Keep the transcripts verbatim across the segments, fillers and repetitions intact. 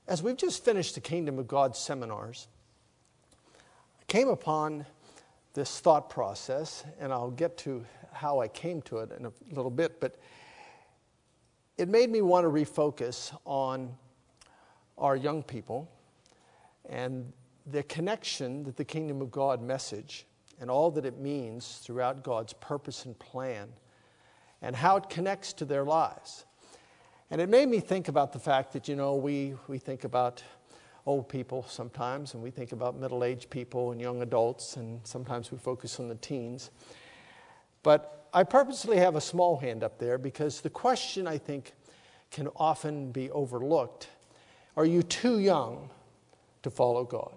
As we've just finished the Kingdom of God seminars, I came upon this thought process, and I'll get to how I came to it in a little bit, but it made me want to refocus on our young people and the connection that the Kingdom of God message and all that it means throughout God's purpose and plan and how it connects to their lives. And it made me think about the fact that, you know, we, we think about old people sometimes, and we think about middle-aged people and young adults, and sometimes we focus on the teens. But I purposely have a small hand up there because the question, I think, can often be overlooked. Are you too young to follow God?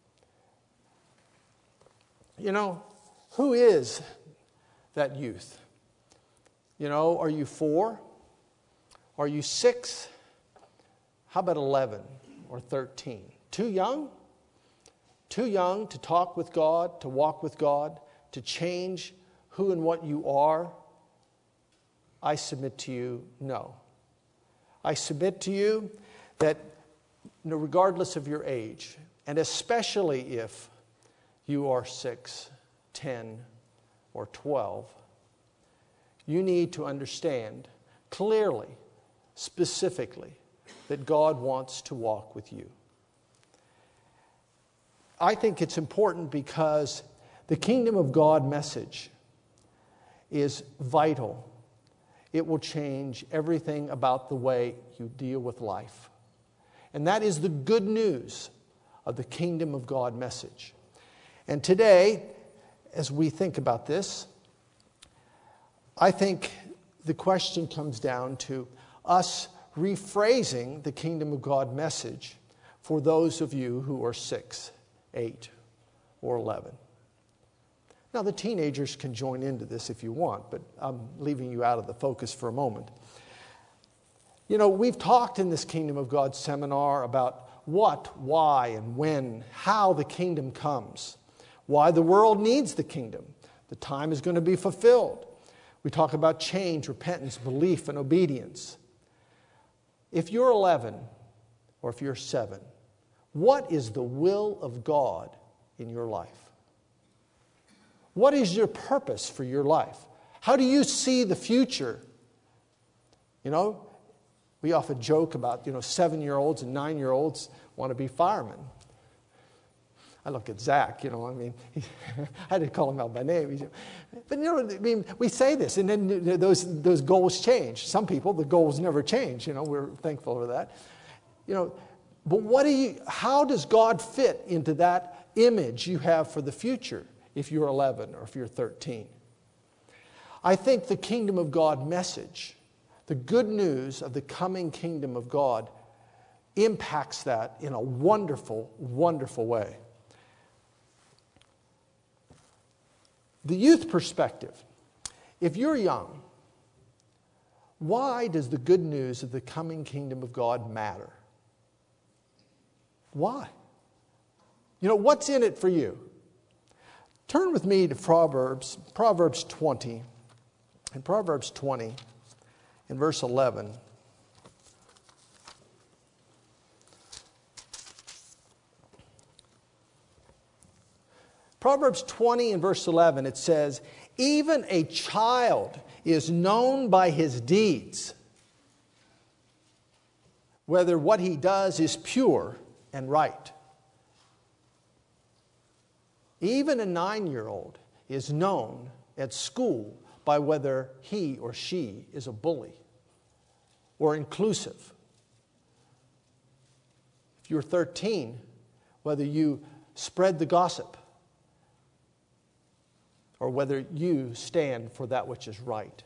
You know, who is that youth? You know, are you four? Are you six? How about eleven or thirteen? Too young? Too young to talk with God, to walk with God, to change who and what you are? I submit to you, no. I submit to you that regardless of your age, and especially if you are six, ten, or twelve, you need to understand clearly, specifically, that God wants to walk with you. I think it's important because the Kingdom of God message is vital. It will change everything about the way you deal with life. And that is the good news of the Kingdom of God message. And today, as we think about this, I think the question comes down to us rephrasing the Kingdom of God message for those of you who are six, eight, or eleven. Now, the teenagers can join into this if you want, but I'm leaving you out of the focus for a moment. You know, we've talked in this Kingdom of God seminar about what, why, and when, how the kingdom comes, why the world needs the kingdom. The time is going to be fulfilled. We talk about change, repentance, belief, and obedience. If you're eleven or if you're seven, what is the will of God in your life? What is your purpose for your life? How do you see the future? You know, we often joke about, you know, seven-year-olds and nine-year-olds want to be firemen. I look at Zach, you know, I mean, he, I had to call him out by name. He's, but, you know, I mean, we say this, and then those, those goals change. Some people, the goals never change, you know, we're thankful for that. You know, but what do you, how does God fit into that image you have for the future if you're eleven or if you're thirteen? I think the Kingdom of God message, the good news of the coming Kingdom of God, impacts that in a wonderful, wonderful way. The youth perspective. If you're young, why does the good news of the coming Kingdom of God matter? Why? You know, what's in it for you? Turn with me to Proverbs, Proverbs twenty. In Proverbs twenty, in verse eleven. Proverbs twenty and verse eleven, it says, even a child is known by his deeds, whether what he does is pure and right. Even a nine-year-old is known at school by whether he or she is a bully or inclusive. If you're thirteen, whether you spread the gossip or whether you stand for that which is right.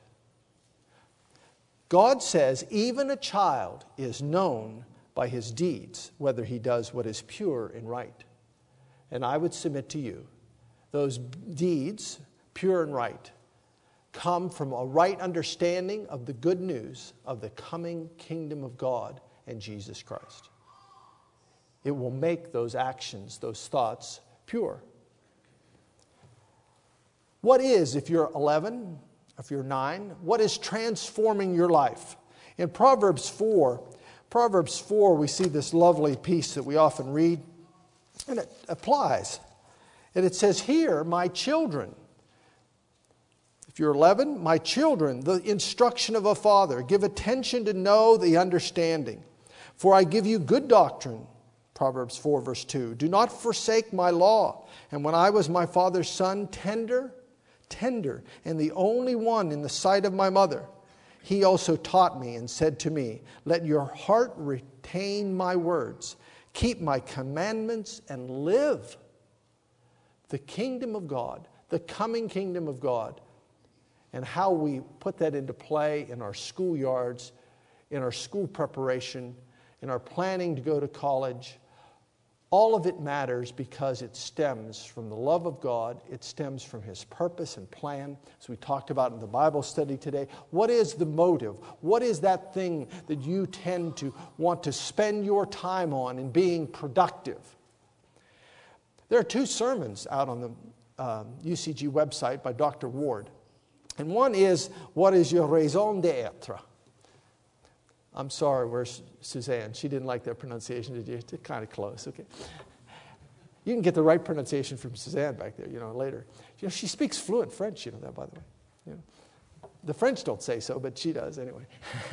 God says even a child is known by his deeds, whether he does what is pure and right. And I would submit to you, those deeds, pure and right, come from a right understanding of the good news of the coming kingdom of God and Jesus Christ. It will make those actions, those thoughts, pure. What is, if you're eleven, if you're nine, what is transforming your life? In Proverbs four, Proverbs four, we see this lovely piece that we often read, and it applies. And it says, "Hear, my children." If you're eleven, "My children, the instruction of a father. Give attention to know the understanding. For I give you good doctrine." Proverbs four, verse two. "Do not forsake my law. And when I was my father's son, tender, tender, and the only one in the sight of my mother, he also taught me and said to me, let your heart retain my words. Keep my commandments and live." The kingdom of God, the coming kingdom of God, and how we put that into play in our schoolyards, in our school preparation, in our planning to go to college. All of it matters because it stems from the love of God. It stems from His purpose and plan, as we talked about in the Bible study today. What is the motive? What is that thing that you tend to want to spend your time on in being productive? There are two sermons out on the um, U C G website by Doctor Ward. And one is, what is your raison d'être? I'm sorry, where's Suzanne? She didn't like that pronunciation, did you? It's kind of close, okay. You can get the right pronunciation from Suzanne back there, you know, later. You know, she speaks fluent French, you know that, by the way. You know, the French don't say so, but she does anyway.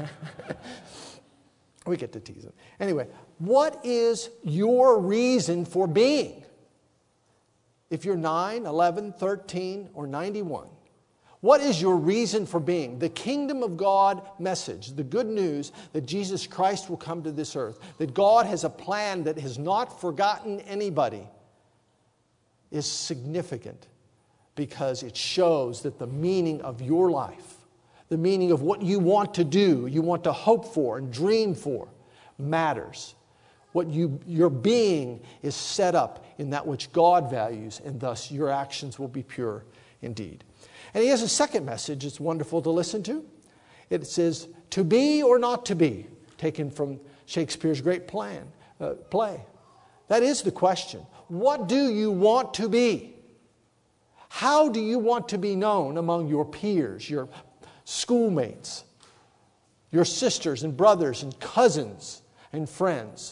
We get to tease them. Anyway, what is your reason for being? If you're nine, eleven, thirteen, or ninety-one, what is your reason for being? The kingdom of God message, the good news that Jesus Christ will come to this earth, that God has a plan that has not forgotten anybody, is significant because it shows that the meaning of your life, the meaning of what you want to do, you want to hope for and dream for, matters. What you, your being is set up in that which God values, and thus your actions will be pure indeed. And he has a second message it's wonderful to listen to. It says, "To be or not to be," taken from Shakespeare's great plan, uh, play. That is the question. What do you want to be? How do you want to be known among your peers, your schoolmates, your sisters and brothers and cousins and friends?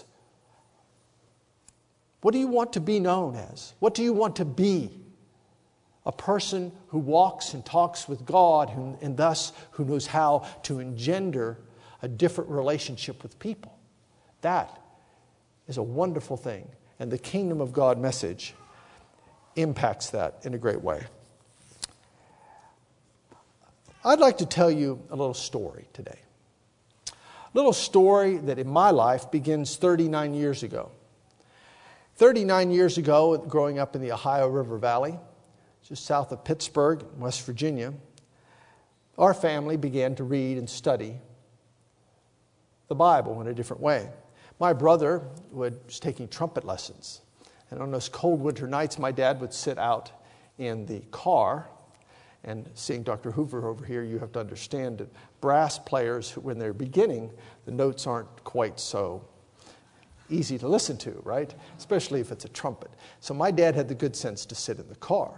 What do you want to be known as? What do you want to be? A person who walks and talks with God who, and thus who knows how to engender a different relationship with people. That is a wonderful thing. And the kingdom of God message impacts that in a great way. I'd like to tell you a little story today. A little story that in my life begins thirty-nine years ago. thirty-nine years ago, growing up in the Ohio River Valley, just south of Pittsburgh, West Virginia, our family began to read and study the Bible in a different way. My brother was taking trumpet lessons. And on those cold winter nights, my dad would sit out in the car. And seeing Doctor Hoover over here, you have to understand that brass players, when they're beginning, the notes aren't quite so easy to listen to, right? Especially if it's a trumpet. So my dad had the good sense to sit in the car.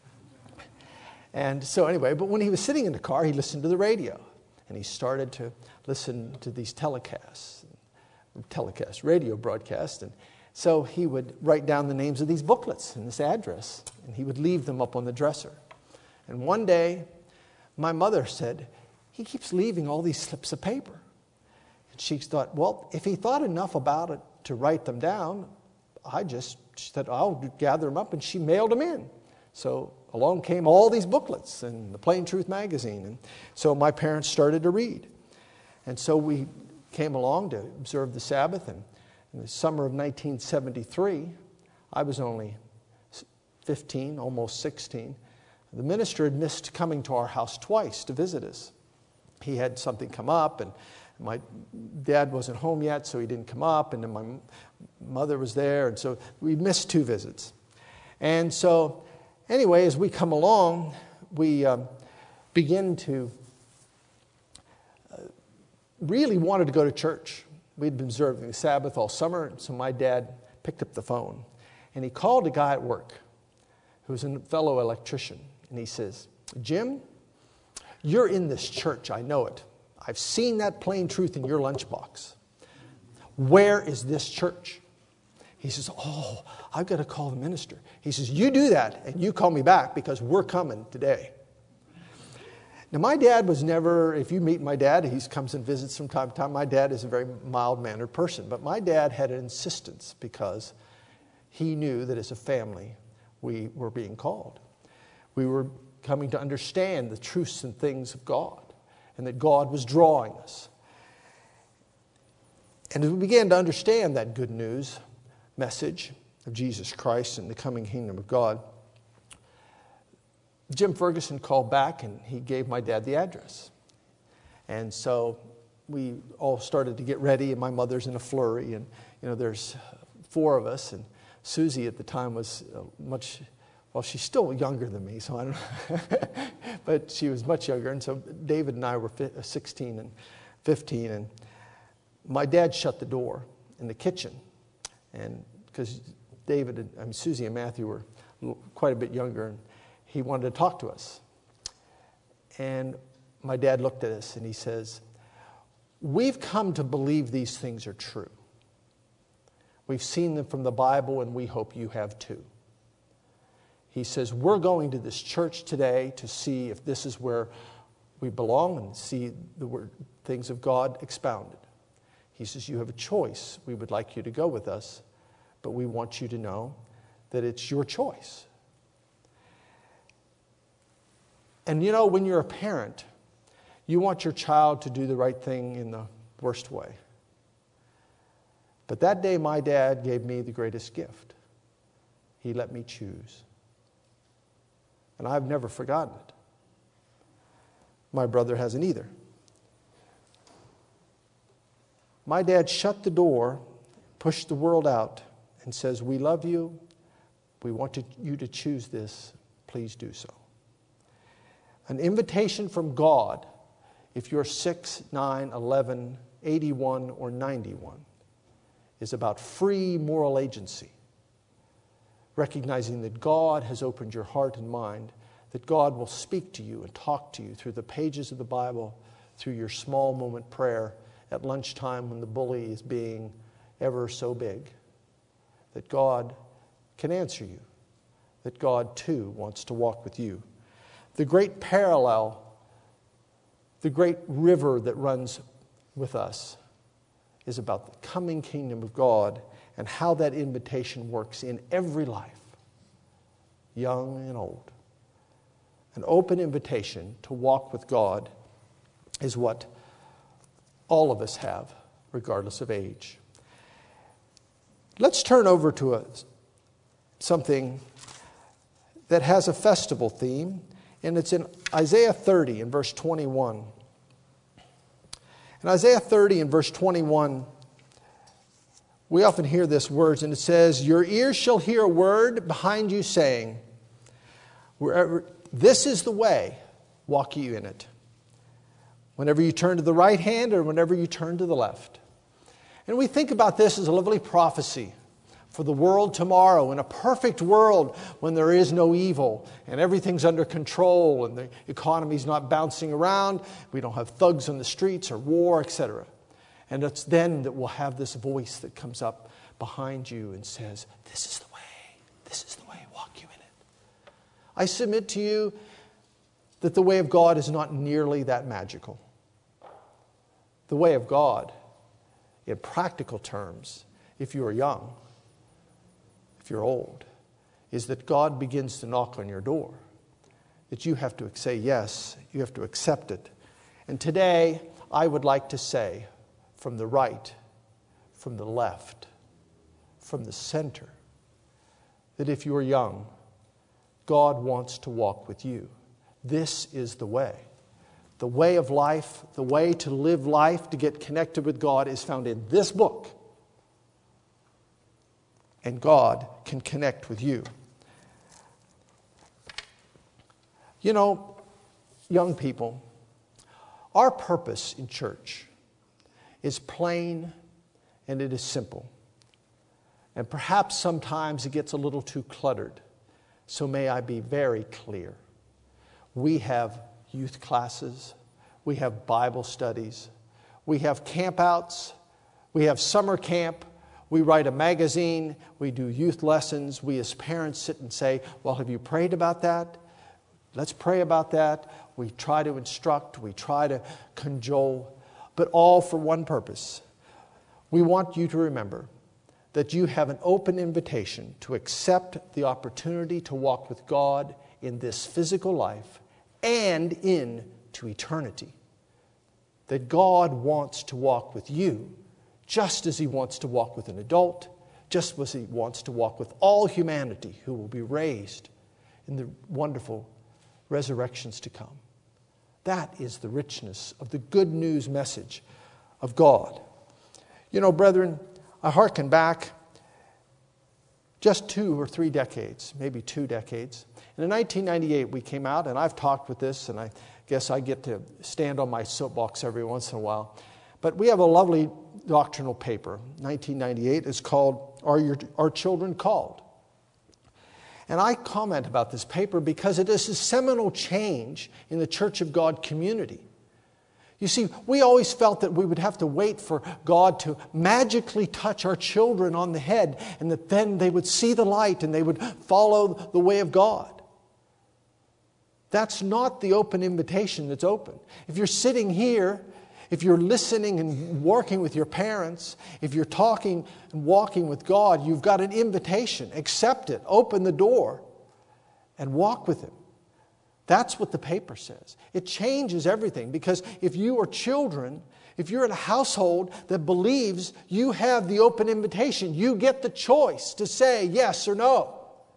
And so anyway, but when he was sitting in the car, he listened to the radio. And he started to listen to these telecasts, telecast, radio broadcasts. And so he would write down the names of these booklets and this address. And he would leave them up on the dresser. And one day, my mother said, he keeps leaving all these slips of paper. And she thought, well, if he thought enough about it to write them down, I just she said, I'll gather them up. And she mailed them in. So along came all these booklets and the Plain Truth magazine. And so my parents started to read. And so we came along to observe the Sabbath. And in the summer of nineteen seventy-three, I was only fifteen, almost sixteen. The minister had missed coming to our house twice to visit us. He had something come up, and my dad wasn't home yet, so he didn't come up. And then my mother was there, and so we missed two visits. And so anyway, as we come along, we um, begin to uh, really wanted to go to church. We'd been observing the Sabbath all summer, so my dad picked up the phone. And he called a guy at work who was a fellow electrician. And he says, Jim, you're in this church, I know it. I've seen that plain truth in your lunchbox. where is this church? He says, oh, I've got to call the minister. He says, you do that and you call me back because we're coming today. Now, my dad was never, if you meet my dad, he comes and visits from time to time. My dad is a very mild-mannered person, but my dad had an insistence because he knew that as a family we were being called. We were coming to understand the truths and things of God, and that God was drawing us. And as we began to understand that good news message of Jesus Christ and the coming kingdom of God, Jim Ferguson called back and he gave my dad the address. And so we all started to get ready, and my mother's in a flurry, and you know there's four of us, and Susie at the time was much, well, she's still younger than me, so I don't know, but she was much younger, and so David and I were sixteen and fifteen, and my dad shut the door in the kitchen, and because David and I mean, Susie and Matthew were quite a bit younger, and he wanted to talk to us. And my dad looked at us and he says, we've come to believe these things are true. We've seen them from the Bible and we hope you have too. He says, we're going to this church today to see if this is where we belong and see the word, things of God expounded. He says, you have a choice. We would like you to go with us, but we want you to know that it's your choice. And you know, when you're a parent, you want your child to do the right thing in the worst way. But that day, my dad gave me the greatest gift. He let me choose. And I've never forgotten it. My brother hasn't either. My dad shut the door, pushed the world out, and says, we love you. We want to, you to choose this. Please do so. An invitation from God, if you're six, nine, eleven, eighty-one, or ninety-one, is about free moral agency. Recognizing that God has opened your heart and mind, that God will speak to you and talk to you through the pages of the Bible, through your small moment prayer at lunchtime when the bully is being ever so big. That God can answer you. That God, too, wants to walk with you. The great parallel, the great river that runs with us is about the coming kingdom of God and how that invitation works in every life, young and old. An open invitation to walk with God is what all of us have, regardless of age. Let's turn over to a, something that has a festival theme. And it's in Isaiah thirty in verse twenty-one. In Isaiah thirty in verse twenty-one, we often hear this words, and it says, your ears shall hear a word behind you saying, wherever this is the way, walk ye in it. Whenever you turn to the right hand or whenever you turn to the left. And we think about this as a lovely prophecy for the world tomorrow, in a perfect world when there is no evil and everything's under control and the economy's not bouncing around, we don't have thugs on the streets or war, et cetera. And it's then that we'll have this voice that comes up behind you and says, this is the way, this is the way, walk you in it. I submit to you that the way of God is not nearly that magical. The way of God, in practical terms, if you are young, if you're old, is that God begins to knock on your door. That you have to say yes, you have to accept it. And today, I would like to say, from the right, from the left, from the center, that if you are young, God wants to walk with you. This is the way. The way of life, the way to live life, to get connected with God is found in this book. And God can connect with you. You know, young people, our purpose in church is plain and it is simple. And perhaps sometimes it gets a little too cluttered. So may I be very clear. We have youth classes. We have Bible studies. We have campouts. We have summer camp. We write a magazine. We do youth lessons. We as parents sit and say, well, have you prayed about that? Let's pray about that. We try to instruct. We try to cajole. But all for one purpose. We want you to remember that you have an open invitation to accept the opportunity to walk with God in this physical life and into eternity. That God wants to walk with you just as He wants to walk with an adult, just as He wants to walk with all humanity who will be raised in the wonderful resurrections to come. That is the richness of the good news message of God. You know, brethren, I hearken back just two or three decades, maybe two decades. And in nineteen ninety-eight, we came out, and I've talked with this, and I guess I get to stand on my soapbox every once in a while. But we have a lovely doctrinal paper, nineteen ninety-eight. It's called Are Your, Are Children Called? And I comment about this paper because it is a seminal change in the Church of God community. You see, we always felt that we would have to wait for God to magically touch our children on the head and that then they would see the light and they would follow the way of God. That's not the open invitation that's open. If you're sitting here, if you're listening and working with your parents, if you're talking and walking with God, you've got an invitation. Accept it. Open the door and walk with Him. That's what the paper says. It changes everything because if you are children, if you're in a household that believes you have the open invitation, you get the choice to say yes or no.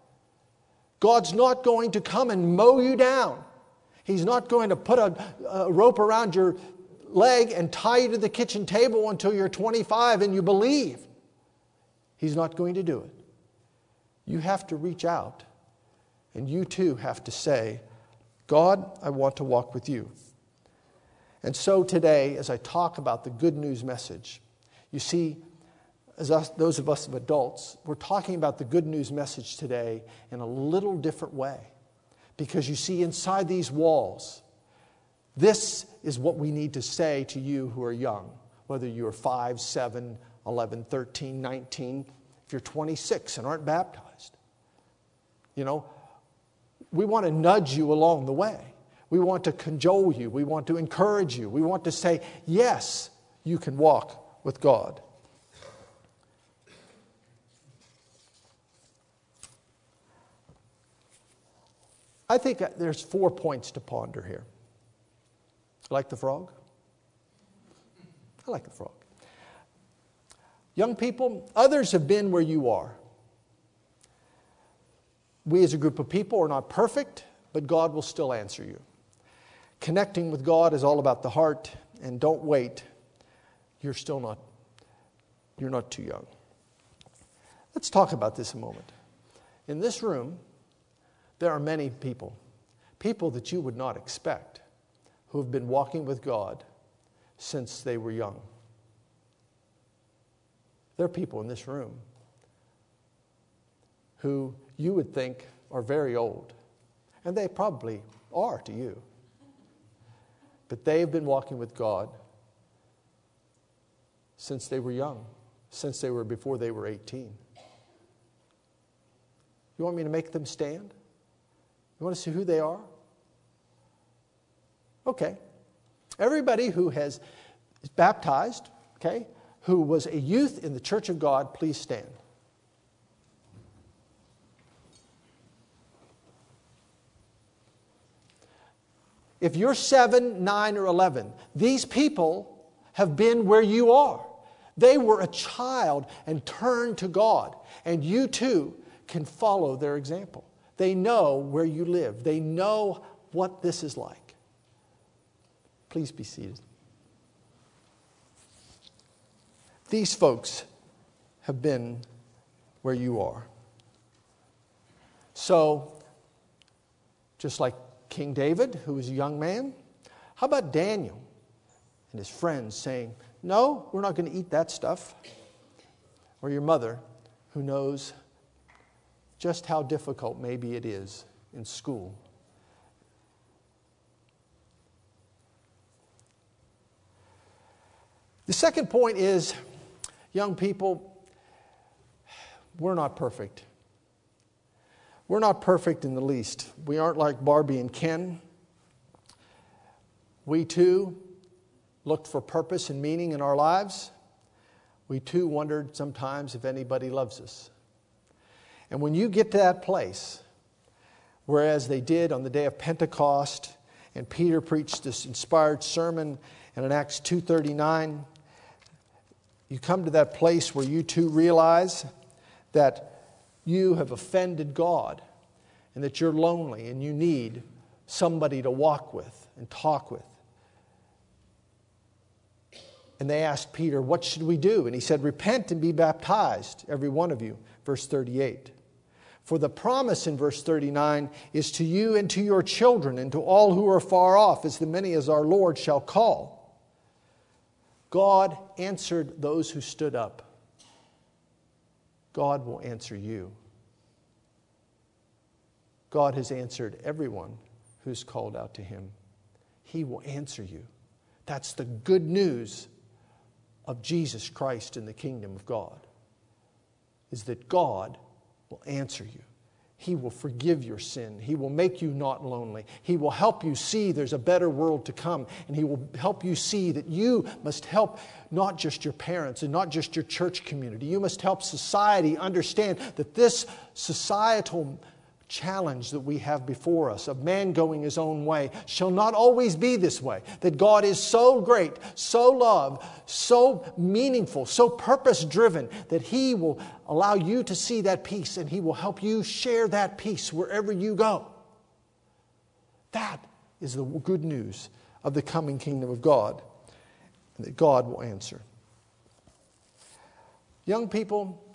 God's not going to come and mow you down. He's not going to put a, a rope around your leg and tie you to the kitchen table until you're twenty-five and you believe. He's not going to do it. You have to reach out, and you too have to say, God, I want to walk with you. And so today, as I talk about the good news message, you see, as us, those of us adults, we're talking about the good news message today in a little different way. Because you see, inside these walls, this is what we need to say to you who are young, whether you're five, seven, eleven, thirteen, nineteen, if you're twenty-six and aren't baptized. You know, we want to nudge you along the way. We want to cajole you. We want to encourage you. We want to say, yes, you can walk with God. I think there's four points to ponder here. Like the frog? I like the frog. Young people, others have been where you are. We as a group of people are not perfect, but God will still answer you. Connecting with God is all about the heart, and don't wait. You're still not, you're not too young. Let's talk about this a moment. In this room, there are many people, people that you would not expect, who have been walking with God since they were young. There are people in this room who you would think are very old, and they probably are to you. But they have been walking with God since they were young, since they were before they were eighteen. You want me to make them stand? You want to see who they are? Okay. Everybody who has is baptized, okay, who was a youth in the Church of God, please stand. If you're seven, nine, or eleven, these people have been where you are. They were a child and turned to God. And you too can follow their example. They know where you live. They know what this is like. Please be seated. These folks have been where you are. So, just like King David, who was a young man, how about Daniel and his friends saying, no, we're not going to eat that stuff? Or your mother, who knows just how difficult maybe it is in school. The second point is, Young people, we're not perfect. We're not perfect in the least. We aren't like Barbie and Ken. We too looked for purpose and meaning in our lives. We too wondered sometimes if anybody loves us. And when you get to that place, whereas they did on the day of Pentecost, and Peter preached this inspired sermon, and in Acts two thirty-nine, you come to that place where you too realize that you have offended God and that you're lonely and you need somebody to walk with and talk with. And they asked Peter, what should we do? And he said, repent and be baptized, every one of you. Verse thirty-eight. For the promise in verse thirty-nine is to you and to your children and to all who are far off, as the many as our Lord shall call. God answered those who stood up. God will answer you. God has answered everyone who's called out to Him. He will answer you. That's the good news of Jesus Christ in the kingdom of God, is that God will answer you. He will forgive your sin. He will make you not lonely. He will help you see there's a better world to come. And He will help you see that you must help not just your parents and not just your church community. You must help society understand that this societal challenge that we have before us of man going his own way shall not always be this way. That God is so great, so loved, so meaningful, so purpose-driven that He will allow you to see that peace and He will help you share that peace wherever you go. That is the good news of the coming kingdom of God, and that God will answer. Young people,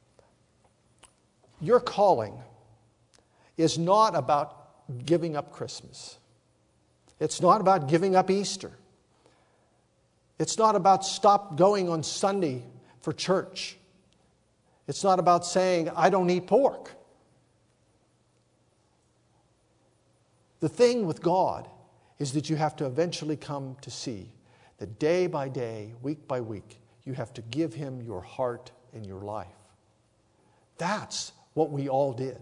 your calling is not about giving up Christmas. It's not about giving up Easter. It's not about stop going on Sunday for church. It's not about saying, I don't eat pork. The thing with God is that you have to eventually come to see that day by day, week by week, you have to give Him your heart and your life. That's what we all did.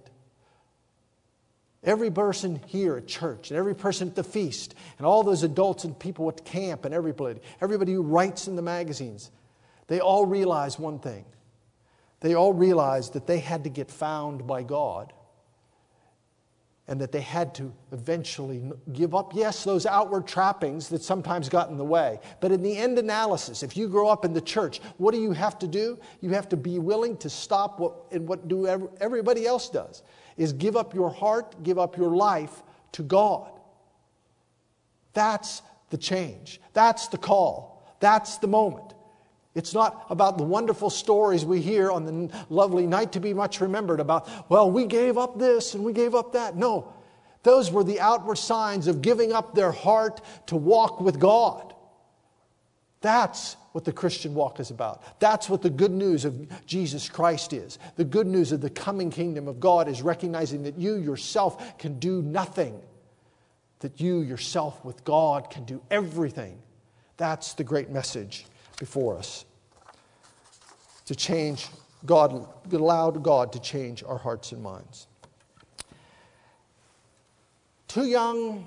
Every person here at church, and every person at the feast, and all those adults and people at camp, and everybody, everybody who writes in the magazines, they all realize one thing. They all realized that they had to get found by God, and that they had to eventually give up, yes, those outward trappings that sometimes got in the way. But in the end analysis, if you grow up in the church, what do you have to do? You have to be willing to stop what and what do everybody else does, is give up your heart, give up your life to God. That's the change. That's the call. That's the moment. It's not about the wonderful stories we hear on the lovely night to be much remembered about, well, we gave up this and we gave up that. No, those were the outward signs of giving up their heart to walk with God. That's what the Christian walk is about. That's what the good news of Jesus Christ is. The good news of the coming kingdom of God is recognizing that you yourself can do nothing. That you yourself with God can do everything. That's the great message before us. To change God, allow God to change our hearts and minds. Too young?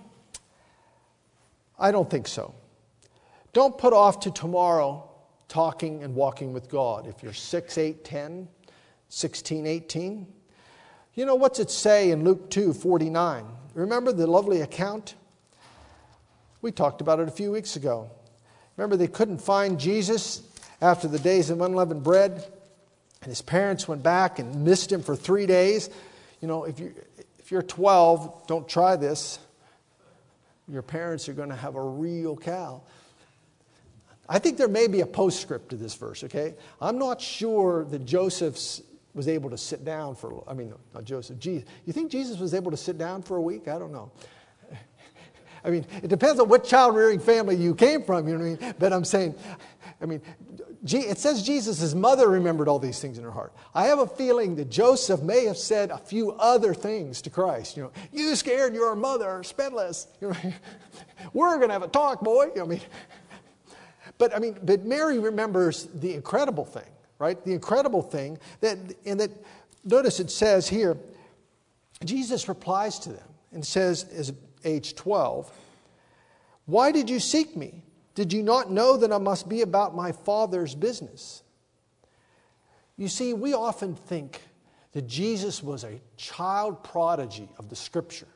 I don't think so. Don't put off to tomorrow talking and walking with God. If you're six, eight, ten, sixteen, eighteen. You know, what's it say in Luke two forty-nine? Remember the lovely account? We talked about it a few weeks ago. Remember, they couldn't find Jesus after the days of unleavened bread, and his parents went back and missed him for three days. You know, if you if you're twelve, don't try this. Your parents are going to have a real cow. I think there may be a postscript to this verse. Okay, I'm not sure that Joseph was able to sit down for. I mean, not Joseph. Jesus. You think Jesus was able to sit down for a week? I don't know. I mean, it depends on what child-rearing family you came from, you know what I mean? But I'm saying, I mean, it says Jesus' mother remembered all these things in her heart. I have a feeling that Joseph may have said a few other things to Christ. You know, you scared your mother, spendless. You know, we're going to have a talk, boy. You know, I mean, but I mean, but Mary remembers the incredible thing right? The incredible thing, that, and that, notice it says here, Jesus replies to them and says, as age twelve, "Why did you seek me? Did you not know that I must be about my Father's business?" You see, we often think that Jesus was a child prodigy of the Scripture.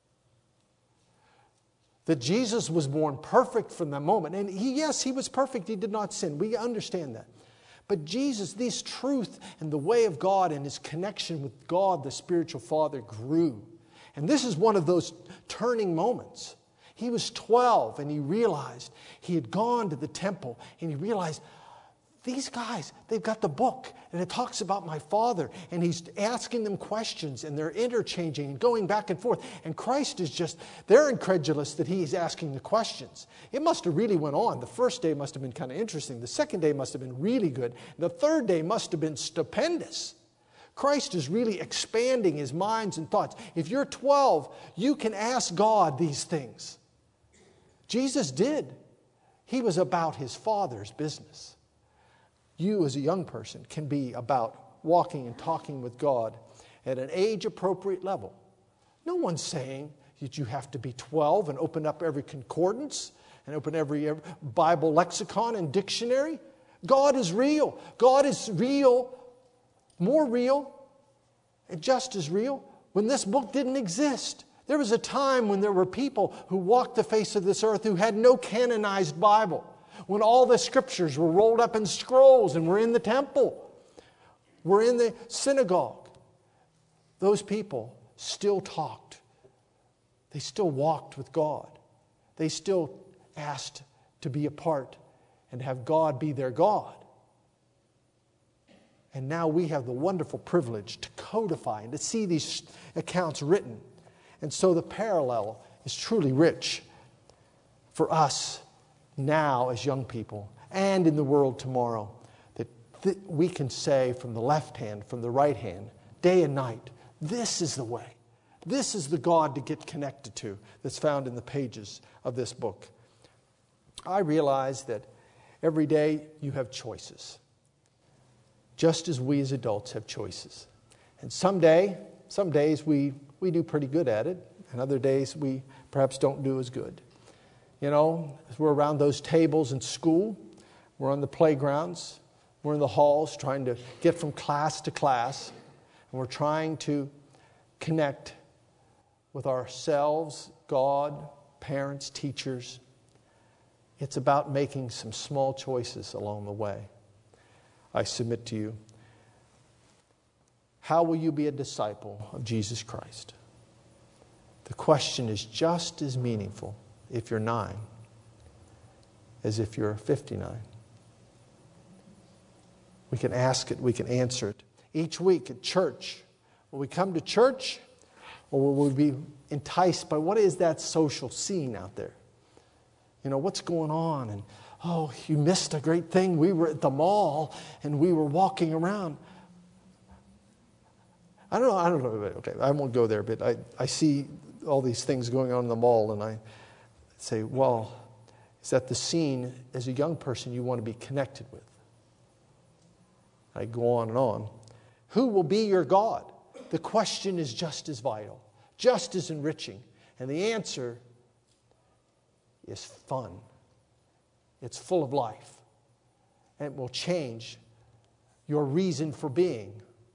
That Jesus was born perfect from that moment. And he, yes, he was perfect. He did not sin. We understand that. But Jesus, this truth and the way of God and his connection with God, the spiritual Father, grew. And this is one of those turning moments. He was twelve and he realized he had gone to the temple and he realized, these guys, they've got the book and it talks about my Father, and he's asking them questions and they're interchanging and going back and forth. And Christ is just, they're incredulous that he's asking the questions. It must have really went on. The first day must have been kind of interesting. The second day must have been really good. The third day must have been stupendous. Christ is really expanding his minds and thoughts. If you're twelve, you can ask God these things. Jesus did. He was about his Father's business. You as a young person can be about walking and talking with God at an age-appropriate level. No one's saying that you have to be twelve and open up every concordance and open every, every Bible lexicon and dictionary. God is real. God is real, more real, and just as real when this book didn't exist. There was a time when there were people who walked the face of this earth who had no canonized Bible. When all the scriptures were rolled up in scrolls and were in the temple, were in the synagogue, those people still talked. They still walked with God. They still asked to be a part and have God be their God. And now we have the wonderful privilege to codify and to see these accounts written. And so the parallel is truly rich for us now as young people and in the world tomorrow, that th- we can say from the left hand, from the right hand, day and night, this is the way. This is the God to get connected to that's found in the pages of this book. I realize that every day you have choices, just as we as adults have choices. And someday, some days we, we do pretty good at it, and other days we perhaps don't do as good. You know, we're around those tables in school, we're on the playgrounds, we're in the halls trying to get from class to class, and we're trying to connect with ourselves, God, parents, teachers. It's about making some small choices along the way. I submit to you, how will you be a disciple of Jesus Christ? The question is just as meaningful if you're nine as if you're fifty-nine. We can ask it, we can answer it. Each week at church, will we come to church or will we be enticed by what is that social scene out there? You know, what's going on? And, oh, you missed a great thing. We were at the mall and we were walking around. I don't know, I don't know, okay, I won't go there, but I, I see all these things going on in the mall and I say, well, is that the scene as a young person you want to be connected with? I go on and on. Who will be your God? The question is just as vital, just as enriching. And the answer is fun. It's full of life. And it will change your reason for being.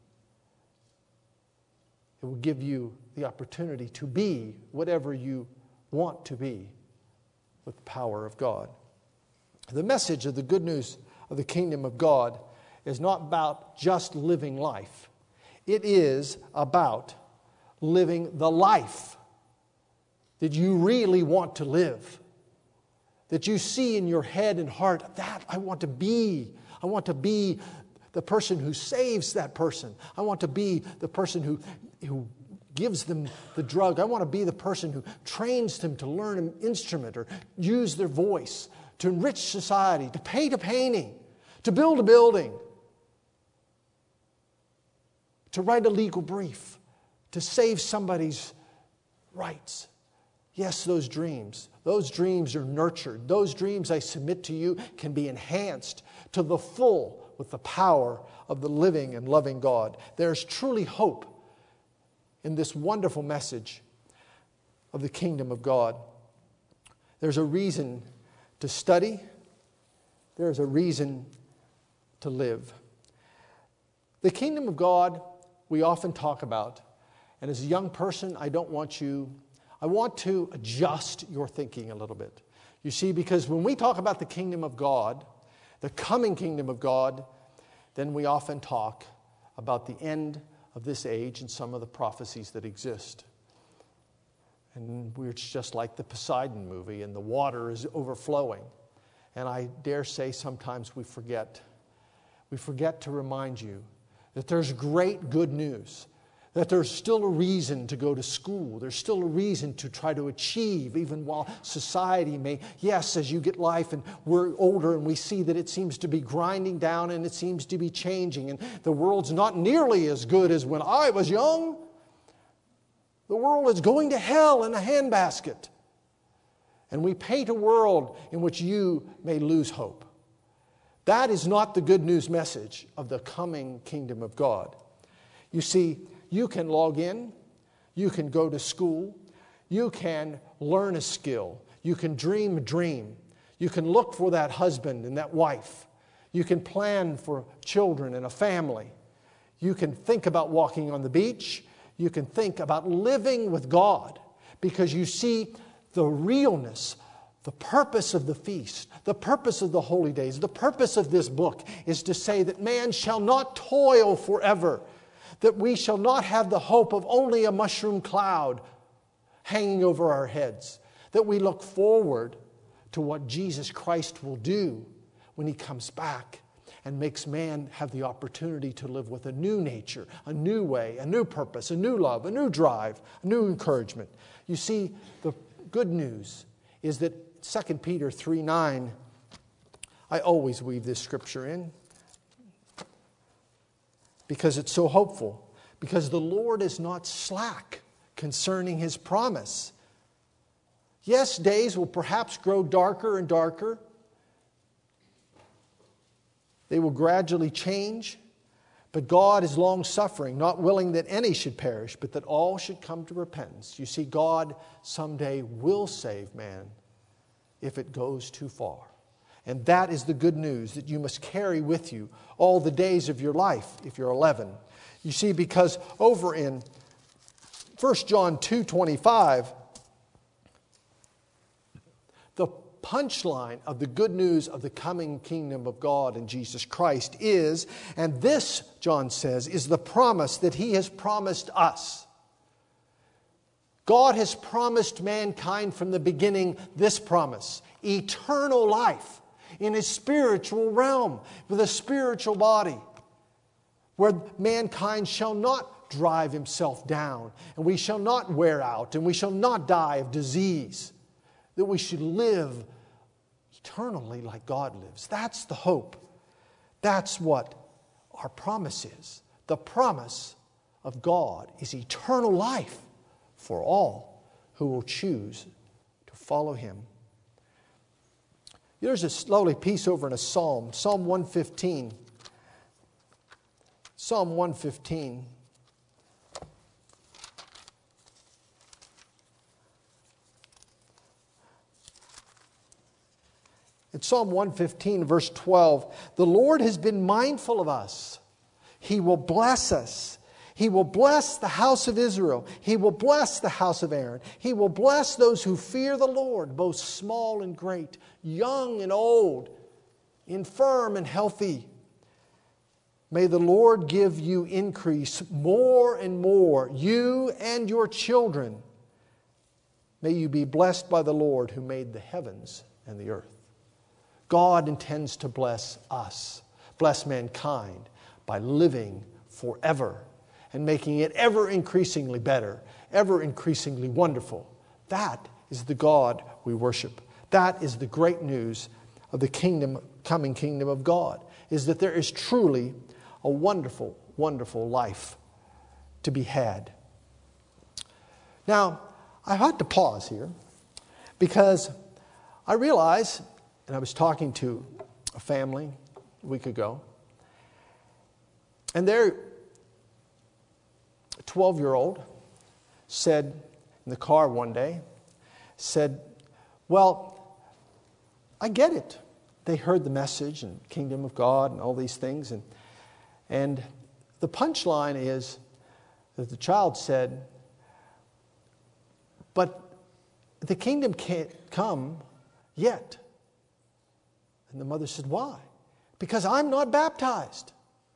It will give you the opportunity to be whatever you want to be with the power of God. The message of the good news of the kingdom of God is not about just living life. It is about living the life that you really want to live, that you see in your head and heart, that I want to be. I want to be the person who saves that person. I want to be the person who, who gives them the drug. I want to be the person who trains them to learn an instrument or use their voice, to enrich society, to paint a painting, to build a building, to write a legal brief, to save somebody's rights. Yes, those dreams. Those dreams are nurtured. Those dreams, I submit to you, can be enhanced to the full with the power of the living and loving God. There's truly hope in this wonderful message of the kingdom of God. There's a reason to study. There's a reason to live. The kingdom of God we often talk about. And as a young person, I don't want you, I want to adjust your thinking a little bit. You see, because when we talk about the kingdom of God, the coming kingdom of God, then we often talk about the end of this age and some of the prophecies that exist. And we're just like the Poseidon movie, and the water is overflowing. And I dare say sometimes we forget. We forget to remind you that there's great good news, that there's still a reason to go to school. There's still a reason to try to achieve, even while society may, yes, as you get life and we're older and we see that it seems to be grinding down and it seems to be changing, and the world's not nearly as good as when I was young. The world is going to hell in a handbasket. And we paint a world in which you may lose hope. That is not the good news message of the coming kingdom of God. You see, you can log in, you can go to school, you can learn a skill, you can dream a dream, you can look for that husband and that wife, you can plan for children and a family, you can think about walking on the beach, you can think about living with God, because you see the realness, the purpose of the feast, the purpose of the holy days, the purpose of this book is to say that man shall not toil forever, that we shall not have the hope of only a mushroom cloud hanging over our heads, that we look forward to what Jesus Christ will do when He comes back and makes man have the opportunity to live with a new nature, a new way, a new purpose, a new love, a new drive, a new encouragement. You see, the good news is that Second Peter three nine, I always weave this scripture in because it's so hopeful. Because the Lord is not slack concerning His promise. Yes, days will perhaps grow darker and darker. They will gradually change. But God is long-suffering, not willing that any should perish, but that all should come to repentance. You see, God someday will save man if it goes too far. And that is the good news that you must carry with you all the days of your life if you're eleven. You see, because over in First John two twenty-five, the punchline of the good news of the coming kingdom of God in Jesus Christ is, and this, John says, is the promise that He has promised us. God has promised mankind from the beginning this promise: eternal life in His spiritual realm with a spiritual body, where mankind shall not drive himself down, and we shall not wear out, and we shall not die of disease, that we should live eternally like God lives. That's the hope. That's what our promise is. The promise of God is eternal life for all who will choose to follow Him. There's a lovely piece over in a psalm, Psalm one fifteen. Psalm one fifteen. In Psalm one fifteen, verse twelve, the Lord has been mindful of us. He will bless us. He will bless the house of Israel. He will bless the house of Aaron. He will bless those who fear the Lord, both small and great, young and old, infirm and healthy. May the Lord give you increase more and more, you and your children. May you be blessed by the Lord who made the heavens and the earth. God intends to bless us, bless mankind, by living forever and making it ever increasingly better, ever increasingly wonderful. That is the God we worship. That is the great news of the kingdom, coming kingdom of God, is that there is truly a wonderful, wonderful life to be had. Now, I had to pause here because I realize, and I was talking to a family a week ago, And their twelve-year-old said in the car one day, said, well, I get it. They heard the message and kingdom of God and all these things. And, and the punchline is that the child said, but the kingdom can't come yet. And the mother said, why? Because I'm not baptized.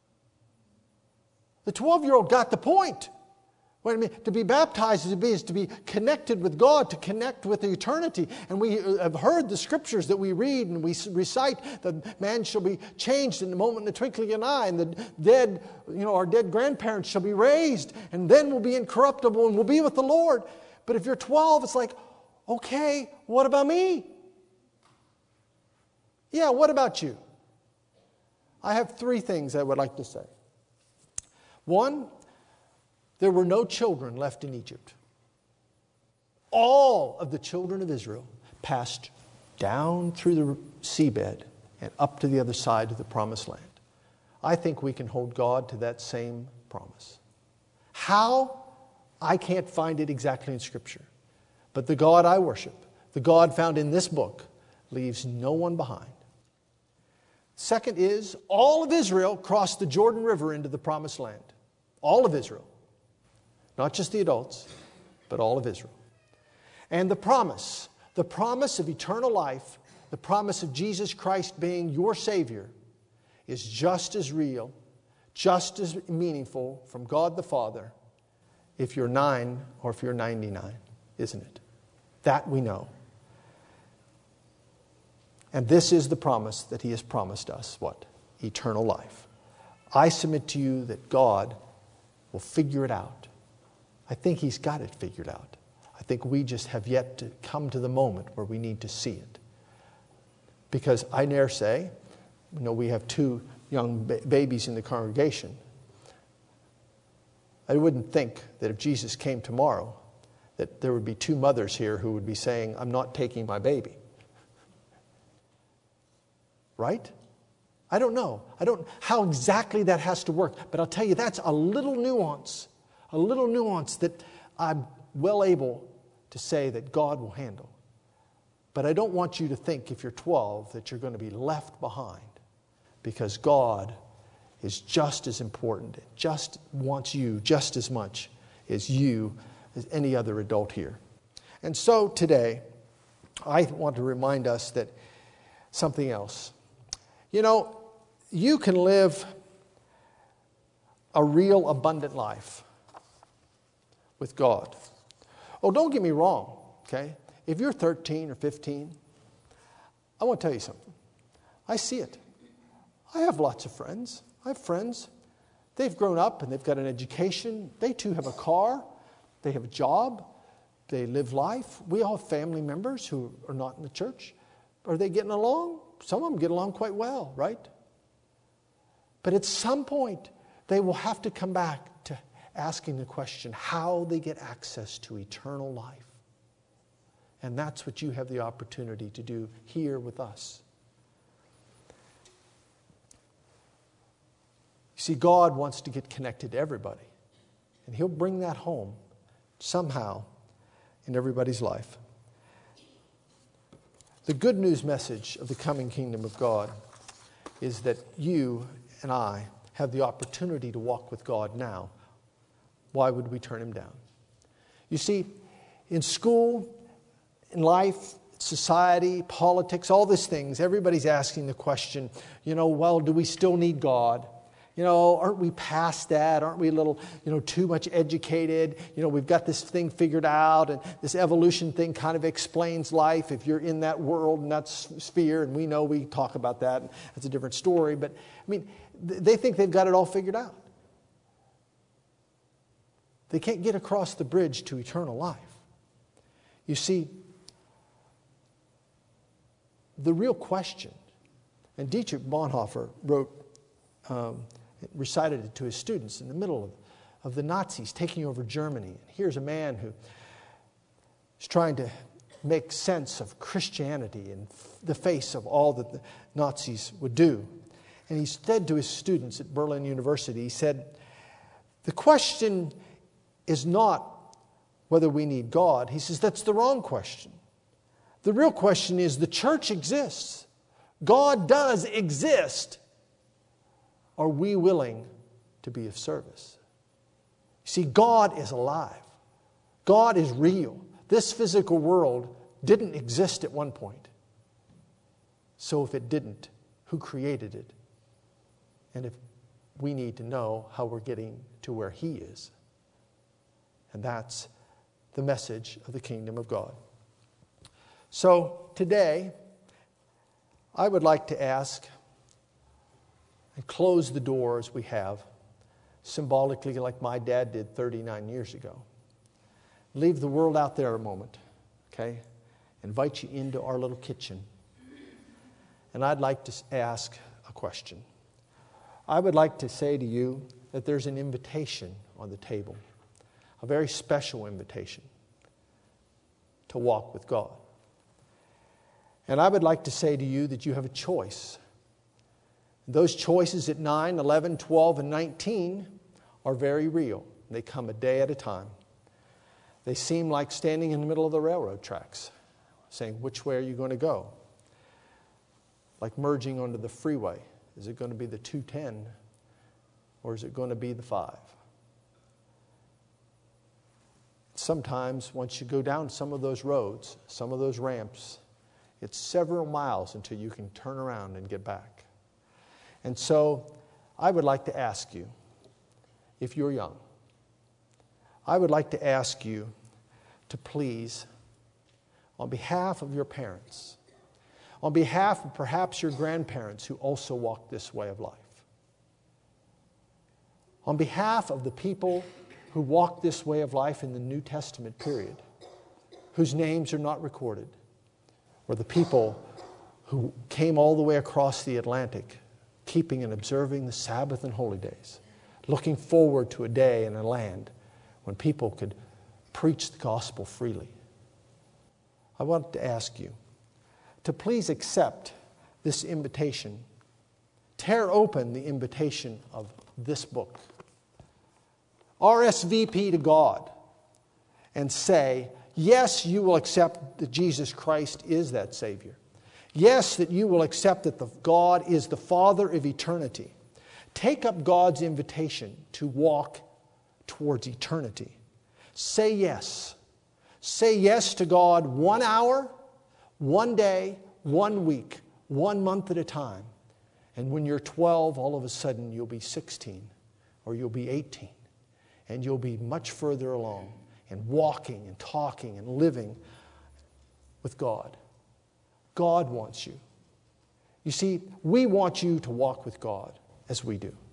The twelve-year-old got the point. What I mean, to be baptized is to be, is to be connected with God, to connect with eternity. And we have heard the scriptures that we read and we recite that man shall be changed in the moment in the twinkling of an eye, and the dead, you know, our dead grandparents shall be raised, and then we'll be incorruptible and we'll be with the Lord. But if you're twelve, it's like, okay, what about me? Yeah, what about you? I have three things I would like to say. One, there were no children left in Egypt. All of the children of Israel passed down through the seabed and up to the other side of the promised land. I think we can hold God to that same promise. How? I can't find it exactly in Scripture. But the God I worship, the God found in this book, leaves no one behind. Second is, all of Israel crossed the Jordan River into the promised land. All of Israel. Not just the adults, but all of Israel. And the promise, the promise of eternal life, the promise of Jesus Christ being your Savior, is just as real, just as meaningful from God the Father if you're nine or if you're ninety-nine, isn't it? That we know. And this is the promise that He has promised us. What? Eternal life. I submit to you that God will figure it out. I think He's got it figured out. I think we just have yet to come to the moment where we need to see it. Because I dare say, you know, we have two young ba- babies in the congregation. I wouldn't think that if Jesus came tomorrow, that there would be two mothers here who would be saying, I'm not taking my baby. Right? I don't know. I don't know how exactly that has to work. But I'll tell you, that's a little nuance. A little nuance that I'm well able to say that God will handle. But I don't want you to think, if you're twelve, that you're going to be left behind. Because God is just as important, just wants you just as much as you, as any other adult here. And so today, I want to remind us that something else. You know, you can live a real abundant life with God. Oh, don't get me wrong, okay? If you're thirteen or fifteen, I want to tell you something. I see it. I have lots of friends. I have friends. They've grown up and they've got an education. They too have a car. They have a job. They live life. We all have family members who are not in the church. Are they getting along? Some of them get along quite well, right? But at some point, they will have to come back to asking the question, how they get access to eternal life. And that's what you have the opportunity to do here with us. You see, God wants to get connected to everybody. And He'll bring that home somehow in everybody's life. The good news message of the coming kingdom of God is that you and I have the opportunity to walk with God now. Why would we turn Him down? You see, in school, in life, society, politics, all these things, everybody's asking the question, you know, well, do we still need God? You know, aren't we past that? Aren't we a little, you know, too much educated? You know, we've got this thing figured out, and this evolution thing kind of explains life if you're in that world and that sphere, and we know we talk about that, and that's a different story. But, I mean, they think they've got it all figured out. They can't get across the bridge to eternal life. You see, the real question, and Dietrich Bonhoeffer wrote, um, recited it to his students in the middle of, of the Nazis taking over Germany. And here's a man who is trying to make sense of Christianity in the face of all that the Nazis would do. And he said to his students at Berlin University, he said, the question is not whether we need God. He says, that's the wrong question. The real question is, the church exists. God does exist. Are we willing to be of service? You see, God is alive. God is real. This physical world didn't exist at one point. So if it didn't, who created it? And if we need to know how we're getting to where He is. And that's the message of the kingdom of God. So today, I would like to ask and close the doors we have, symbolically like my dad did thirty-nine years ago. Leave the world out there a moment, okay? Invite you into our little kitchen. And I'd like to ask a question. I would like to say to you that there's an invitation on the table, a very special invitation to walk with God. And I would like to say to you that you have a choice. Those choices at nine, eleven, twelve, and nineteen are very real. They come a day at a time. They seem like standing in the middle of the railroad tracks, saying, which way are you going to go? Like merging onto the freeway. Is it going to be the two ten or is it going to be the five? Sometimes once you go down some of those roads, some of those ramps, it's several miles until you can turn around and get back. And so I would like to ask you, if you're young, I would like to ask you to please, on behalf of your parents, on behalf of perhaps your grandparents who also walked this way of life, on behalf of the people who walked this way of life in the New Testament period, whose names are not recorded, or the people who came all the way across the Atlantic, keeping and observing the Sabbath and holy days, looking forward to a day and a land when people could preach the gospel freely. I want to ask you to please accept this invitation. Tear open the invitation of this book. R S V P to God and say, yes, you will accept that Jesus Christ is that Savior. Yes, that you will accept that the God is the Father of eternity. Take up God's invitation to walk towards eternity. Say yes. Say yes to God one hour, one day, one week, one month at a time. And when you're twelve, all of a sudden you'll be sixteen or you'll be eighteen. And you'll be much further along and walking and talking and living with God. God wants you. You see, we want you to walk with God as we do.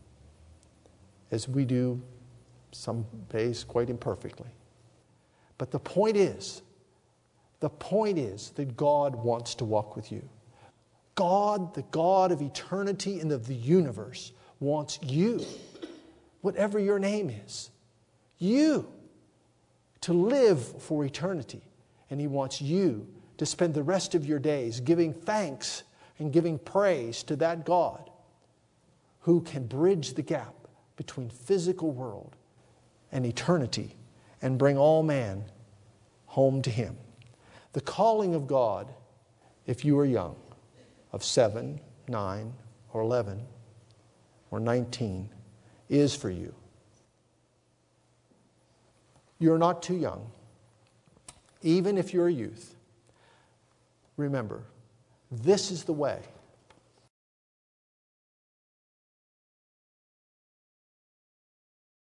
As we do some days quite imperfectly. But the point is, the point is that God wants to walk with you. God, the God of eternity and of the universe, wants you, whatever your name is, you, to live for eternity. And He wants you to spend the rest of your days giving thanks and giving praise to that God who can bridge the gap between physical world and eternity and bring all man home to Him. The calling of God, if you are young, of seven, nine, or eleven, or nineteen, is for you. You're not too young. Even if you're a youth, remember, this is the way.